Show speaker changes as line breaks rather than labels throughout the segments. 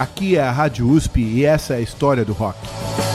Aqui é a Rádio USP e essa é a história do rock.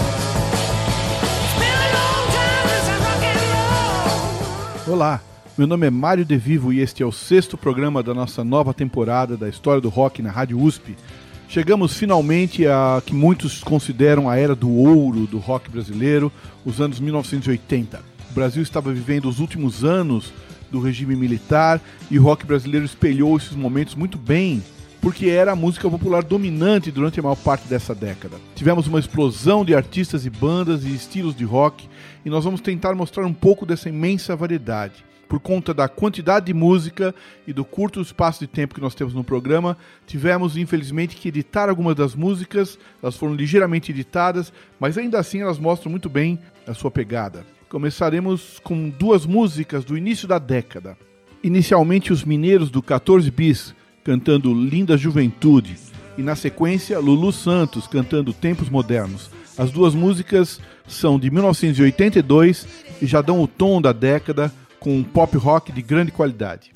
Olá, meu nome é Mário De Vivo e este é o 6º programa da nossa nova temporada da História do Rock na Rádio USP. Chegamos finalmente a que muitos consideram a era do ouro do rock brasileiro, os anos 1980. O Brasil estava vivendo os últimos anos do regime militar e o rock brasileiro espelhou esses momentos muito bem, porque era a música popular dominante durante a maior parte dessa década. Tivemos uma explosão de artistas e bandas e estilos de rock, e nós vamos tentar mostrar um pouco dessa imensa variedade. Por conta da quantidade de música e do curto espaço de tempo que nós temos no programa, tivemos, infelizmente, que editar algumas das músicas. Elas foram ligeiramente editadas, mas ainda assim elas mostram muito bem a sua pegada. Começaremos com 2 músicas do início da década. Inicialmente, os Mineiros do 14 Bis, cantando Linda Juventude, e na sequência Lulu Santos cantando Tempos Modernos. As 2 músicas são de 1982 e já dão o tom da década com um pop rock de grande qualidade.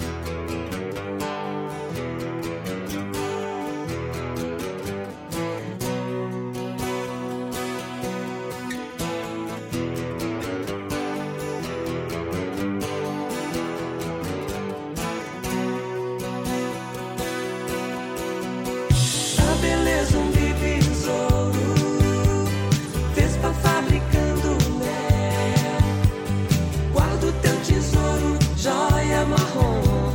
Joia marrom.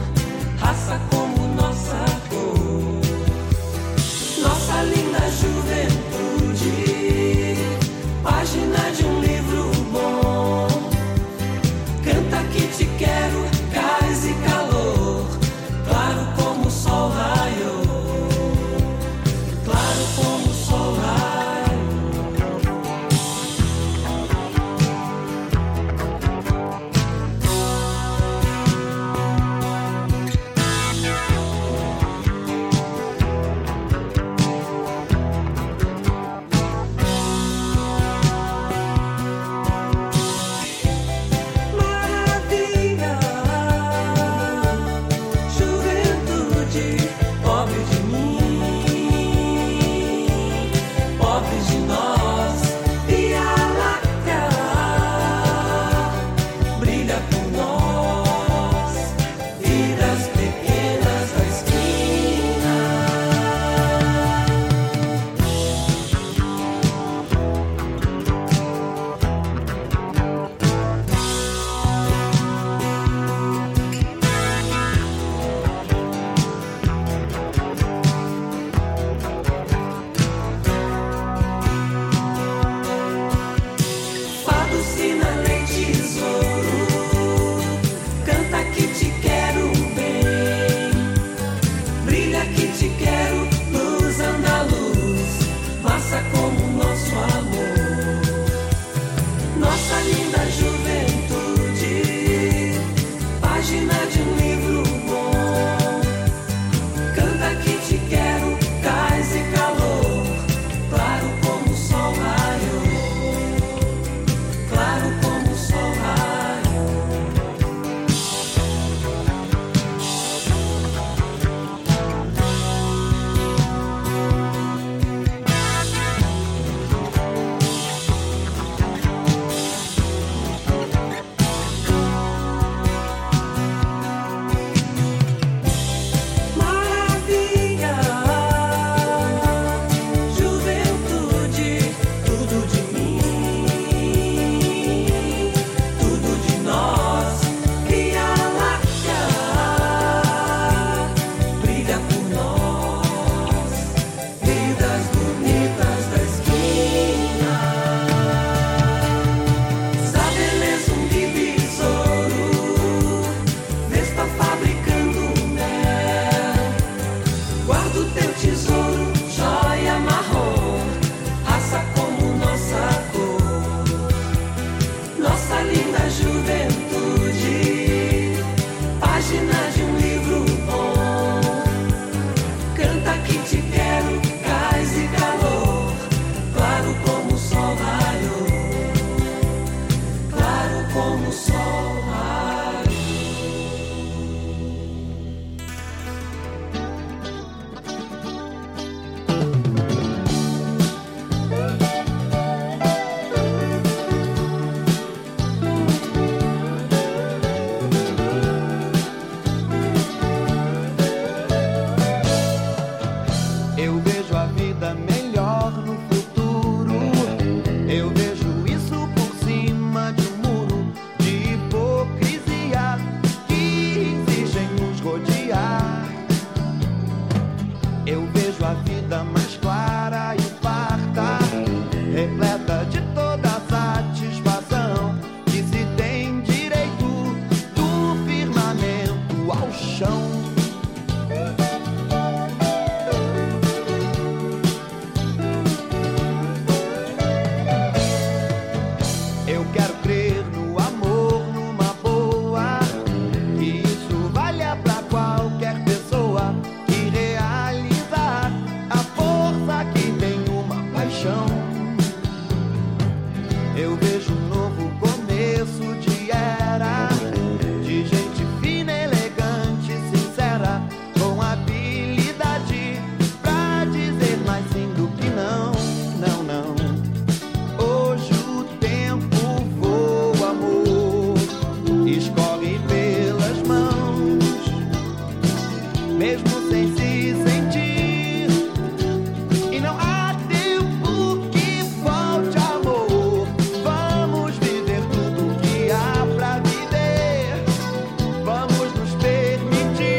mesmo sem se sentir. E não há tempo que falte amor. Vamos viver tudo que há pra viver. Vamos nos permitir.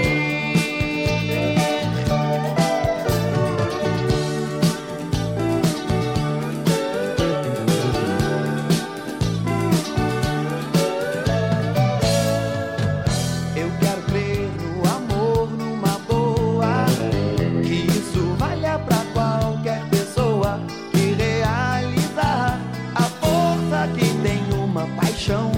Eu quero crer no amor, numa boa, que isso valha pra qualquer pessoa que realizar a força que tem uma paixão.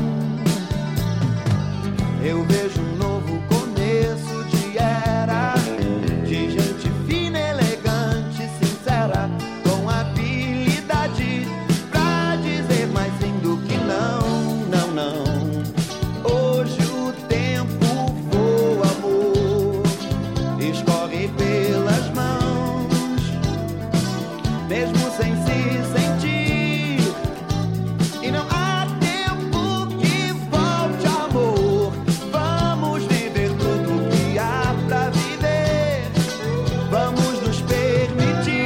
Eu vejo um novo começo de era, de gente fina, elegante, sincera, com habilidade pra dizer mais lindo que não, não, não. Hoje o tempo voa, amor, escorre pelas mãos, mesmo sem se sentir. E não há tempo que falte amor. Vamos viver tudo que há pra viver. Vamos nos permitir.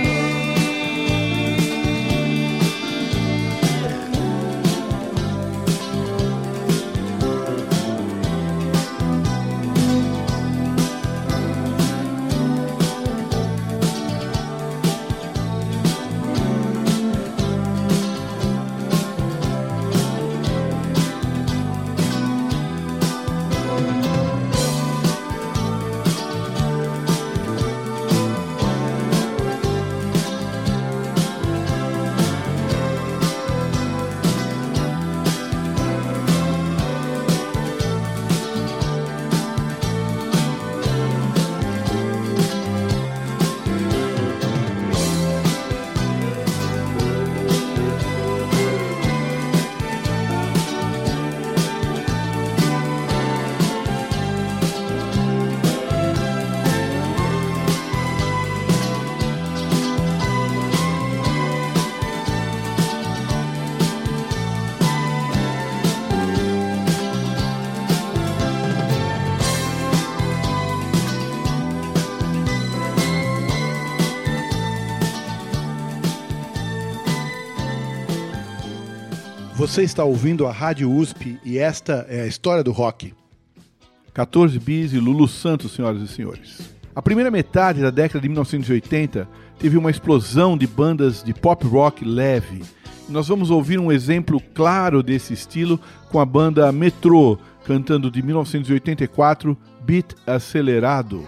Você está ouvindo a Rádio USP e esta é a história do rock. 14 Bis e Lulu Santos, senhoras e senhores. A primeira metade da década de 1980 teve uma explosão de bandas de pop rock leve. E nós vamos ouvir um exemplo claro desse estilo com a banda Metrô, cantando de 1984, Beat Acelerado.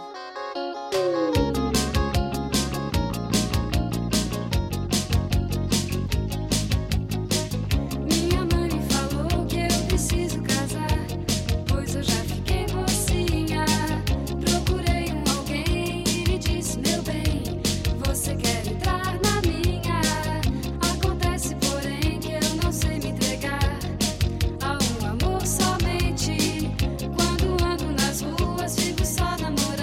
Minha mãe falou que eu preciso casar, pois eu já fiquei mocinha. Procurei alguém e me disse, meu bem, você quer entrar na minha? Acontece, porém, que eu não sei me entregar a um amor somente. Quando ando nas ruas, fico só namorando.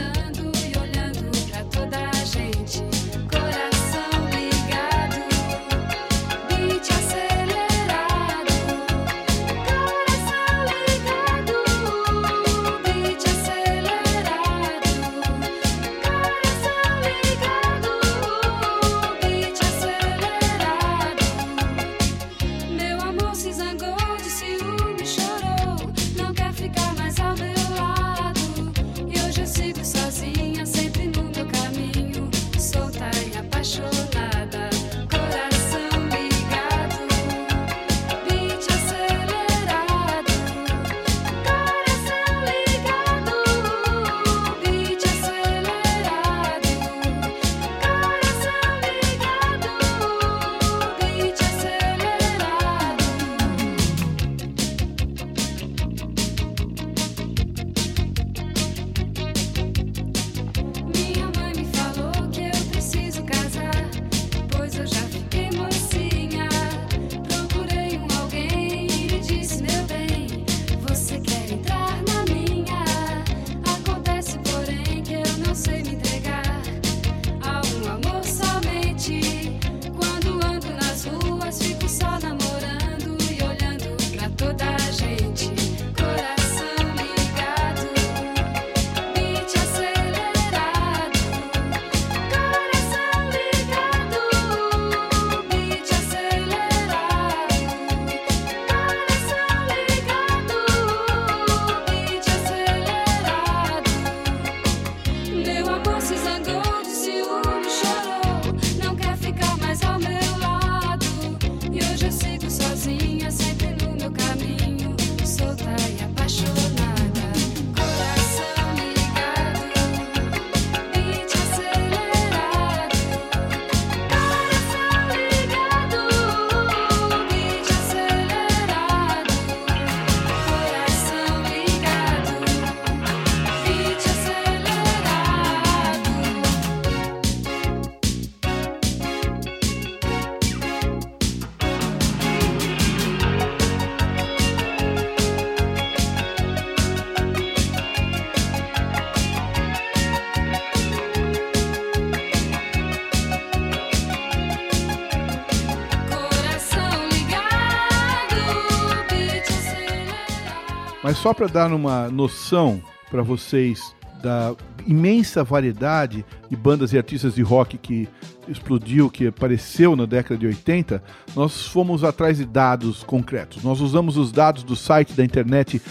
Mas só para dar uma noção para vocês da imensa variedade de bandas e artistas de rock que explodiu, que apareceu na década de 80, nós fomos atrás de dados concretos. Nós usamos os dados do site da internet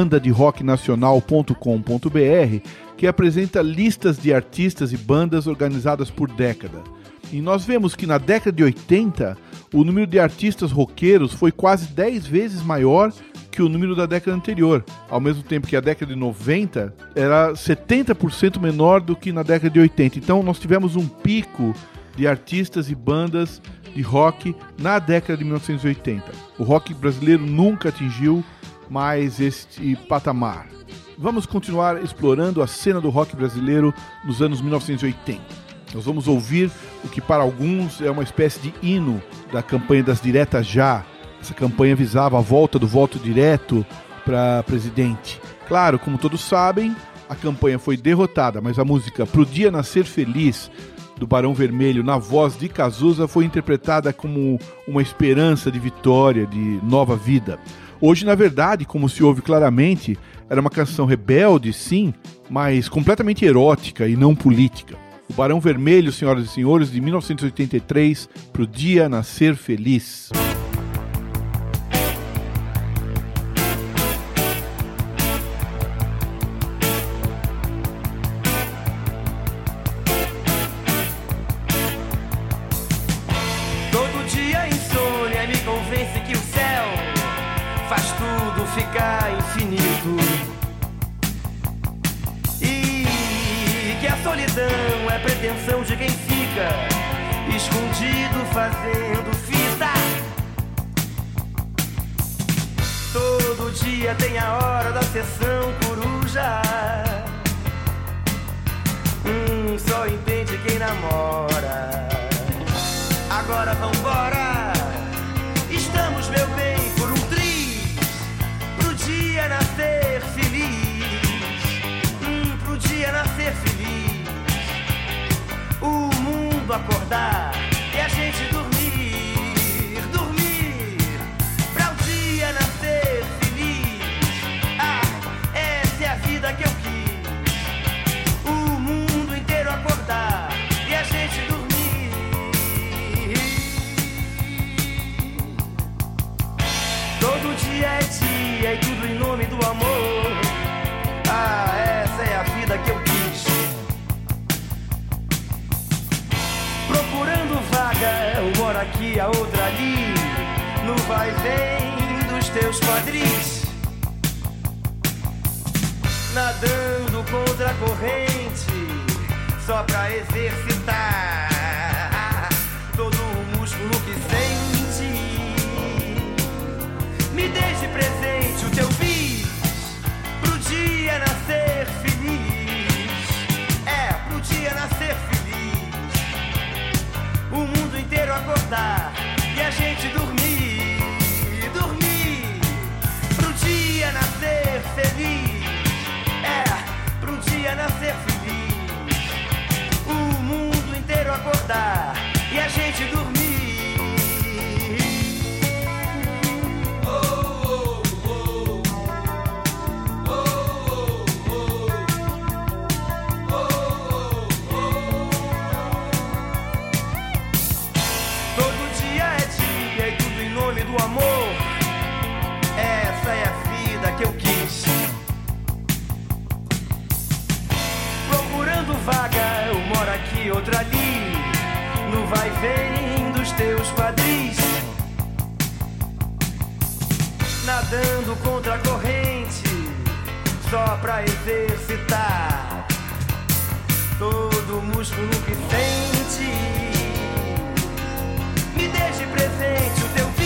bandaderocknacional.com.br, que apresenta listas de artistas e bandas organizadas por década. E nós vemos que na década de 80, o número de artistas roqueiros foi quase 10 vezes maior que o número da década anterior, ao mesmo tempo que a década de 90 era 70% menor do que na década de 80. Então nós tivemos um pico de artistas e bandas de rock na década de 1980. O rock brasileiro nunca atingiu mais este patamar. Vamos continuar explorando a cena do rock brasileiro nos anos 1980. Nós vamos ouvir o que para alguns é uma espécie de hino da campanha das diretas já. Essa campanha visava a volta do voto direto para presidente. Claro, como todos sabem, a campanha foi derrotada, mas a música Pro Dia Nascer Feliz, do Barão Vermelho, na voz de Cazuza, foi interpretada como uma esperança de vitória, de nova vida. Hoje, na verdade, como se ouve claramente, era uma canção rebelde, sim, mas completamente erótica e não política. O Barão Vermelho, senhoras e senhores, de 1983, Pro Dia Nascer Feliz.
Ficar infinito e que a solidão é pretensão de quem fica escondido fazendo fita. Todo dia tem a hora da sessão coruja. Só entende quem namora. Agora vambora, estamos, meu bem, por um dia nascer feliz, pro dia nascer feliz, o mundo acordar e a gente dormir, pra um dia nascer feliz. Essa é a vida que eu quis, o mundo inteiro acordar e a gente dormir. Todo dia é dia e tudo em nome do amor. Essa é a vida que eu quis. Procurando vaga, eu moro aqui, a outra ali, no vai e vem dos teus quadris. Nadando contra a corrente, só pra exercitar todo o músculo que sente. Me deixe presente o teu bis, pro dia nascer feliz. Pro dia nascer feliz, o mundo inteiro acordar e a gente dormir, pro dia nascer feliz. Pro dia nascer feliz, o mundo inteiro acordar e a gente dormir. Do amor, essa é a vida que eu quis. Procurando vaga, eu moro aqui, outra ali, no vai e vem dos teus quadris. Nadando contra a corrente, só pra exercitar todo o músculo que sente. Me deixe presente o teu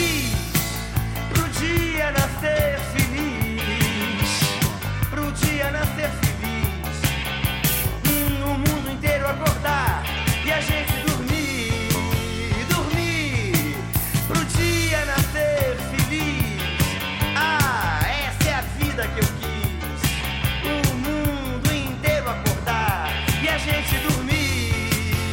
dia nascer feliz, pro dia nascer feliz, o mundo inteiro acordar e a gente dormir, pro dia nascer feliz. Essa é a vida que eu quis, o mundo inteiro acordar e a gente dormir.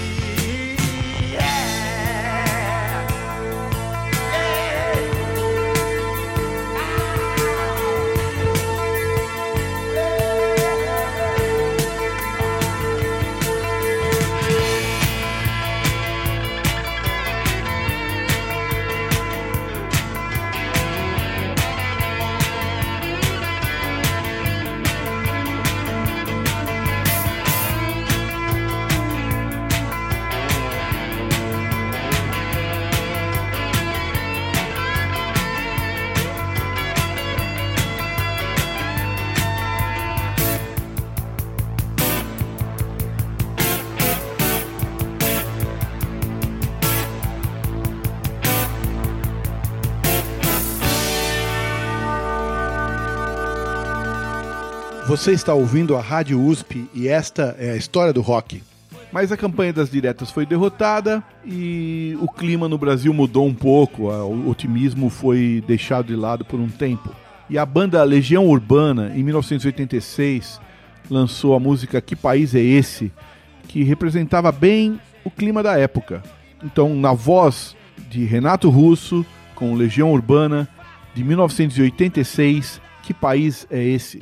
Você está ouvindo a Rádio USP e esta é a história do rock. Mas a campanha das diretas foi derrotada e o clima no Brasil mudou um pouco, o otimismo foi deixado de lado por um tempo. E a banda Legião Urbana, em 1986, lançou a música Que País é Esse?, que representava bem o clima da época. Então, na voz de Renato Russo, com Legião Urbana, de 1986, Que País é Esse?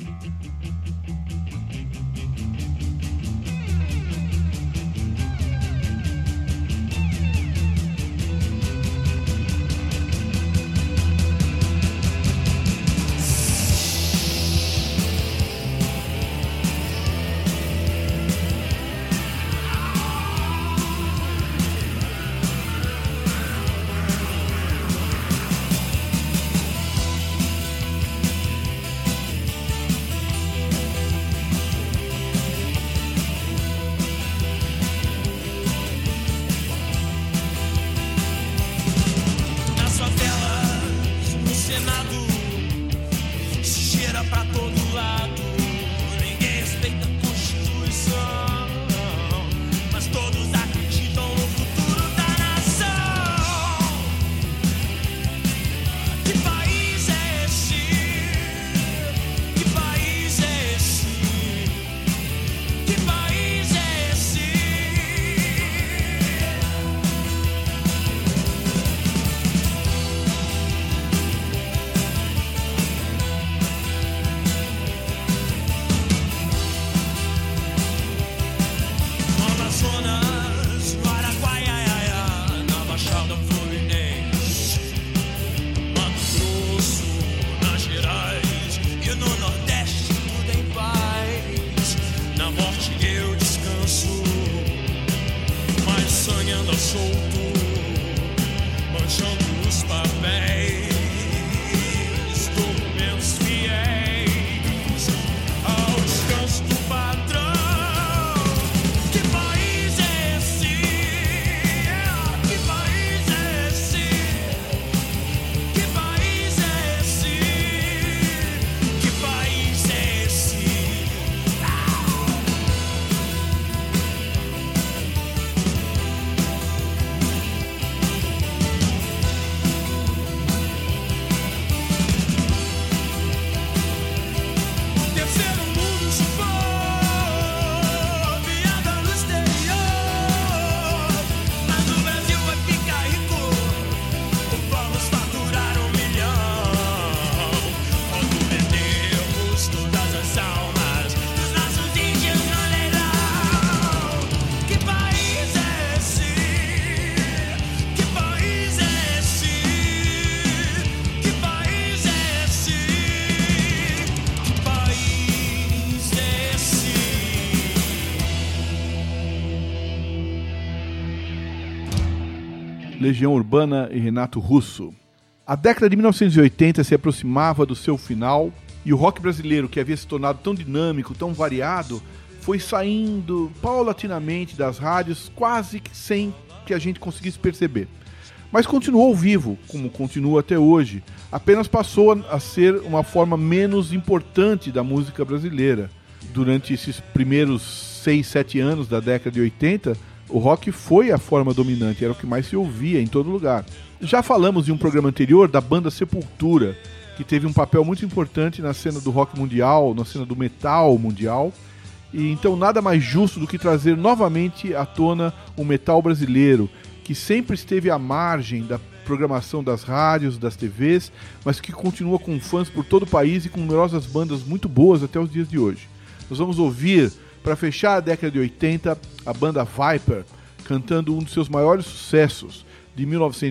Legião Urbana e Renato Russo. A década de 1980 se aproximava do seu final e o rock brasileiro, que havia se tornado tão dinâmico, tão variado, foi saindo paulatinamente das rádios quase que sem que a gente conseguisse perceber. Mas continuou vivo, como continua até hoje, apenas passou a ser uma forma menos importante da música brasileira. Durante esses primeiros 6, 7 anos da década de 80, o rock foi a forma dominante, era o que mais se ouvia em todo lugar. Já falamos em um programa anterior da banda Sepultura, que teve um papel muito importante na cena do rock mundial, na cena do metal mundial, e então nada mais justo do que trazer novamente à tona o metal brasileiro, que sempre esteve à margem da programação das rádios, das TVs, mas que continua com fãs por todo o país e com numerosas bandas muito boas até os dias de hoje. Nós vamos ouvir, para fechar a década de 80, a banda Viper, cantando um dos seus maiores sucessos, de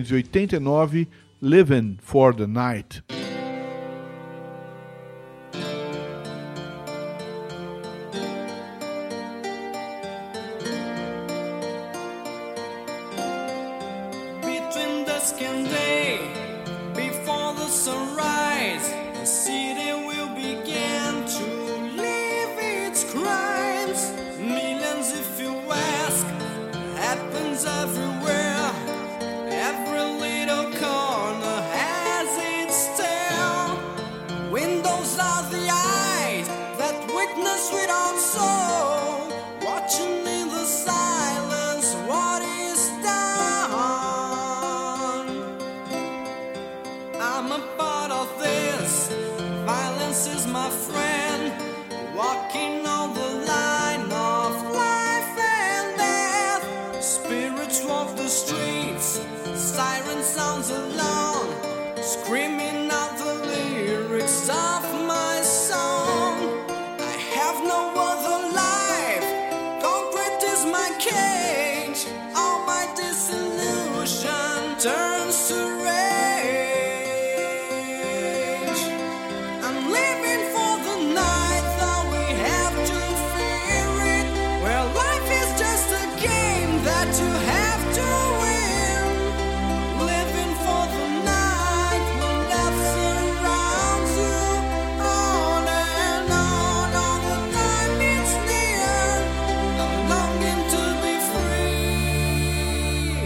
1989, Living for the Night.
Between dusk and day, before the sunrise, the city will begin to live its crimes. Millions, if you ask, happens everywhere. Every little corner has its tale. Windows are the eyes that witness lose my cage, all my disillusion turns to rage. I'm living for the night, though we have to fear it. Well, life is just a game that you have to win. Living for the night when death surrounds you. On and on, all the time it's near. I'm longing to be free.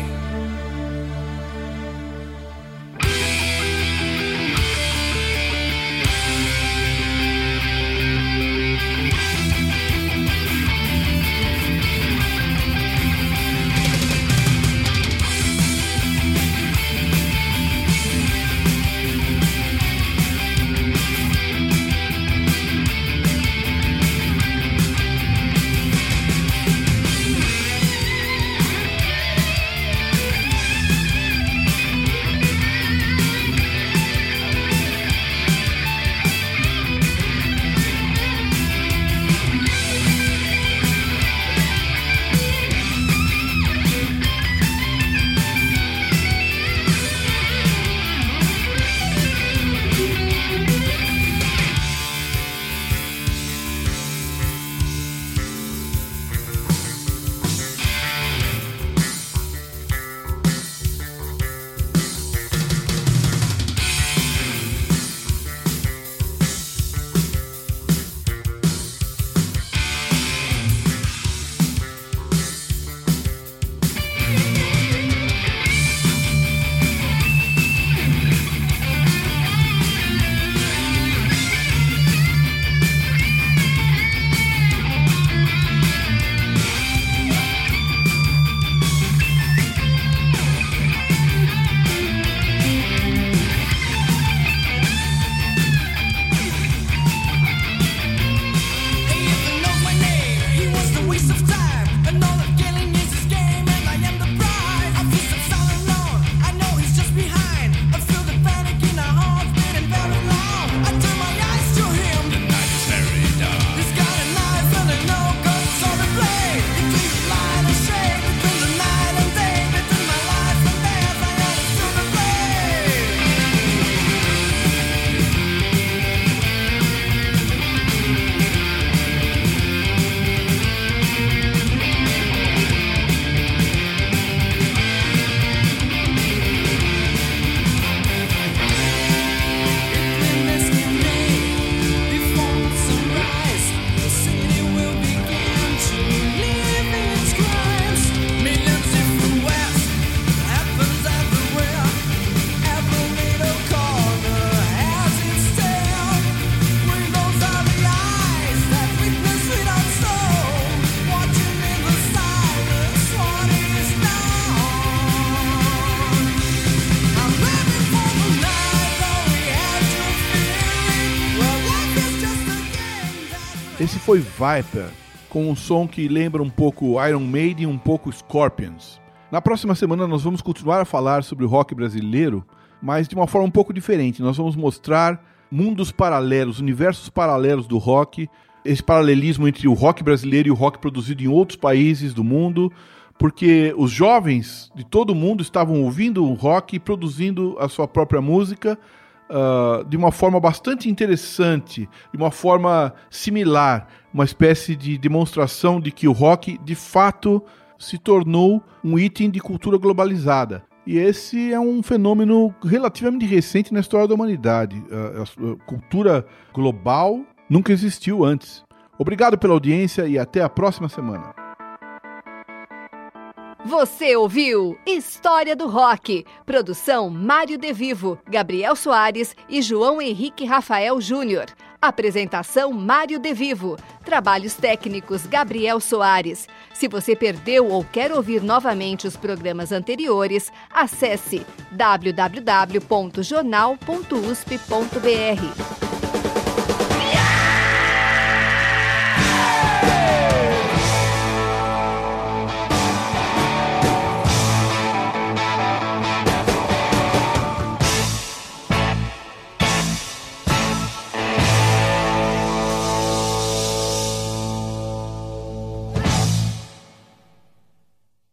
Esse foi Viper, com um som que lembra um pouco Iron Maiden e um pouco Scorpions. Na próxima semana nós vamos continuar a falar sobre o rock brasileiro, mas de uma forma um pouco diferente. Nós vamos mostrar mundos paralelos, universos paralelos do rock, esse paralelismo entre o rock brasileiro e o rock produzido em outros países do mundo, porque os jovens de todo o mundo estavam ouvindo o rock e produzindo a sua própria música, de uma forma bastante interessante, de uma forma similar, uma espécie de demonstração de que o rock, de fato, se tornou um item de cultura globalizada. E esse é um fenômeno relativamente recente na história da humanidade. A cultura global nunca existiu antes. Obrigado pela audiência e até a próxima semana.
Você ouviu História do Rock. Produção Mário De Vivo, Gabriel Soares e João Henrique Rafael Júnior. Apresentação Mário De Vivo. Trabalhos técnicos Gabriel Soares. Se você perdeu ou quer ouvir novamente os programas anteriores, acesse www.jornal.usp.br.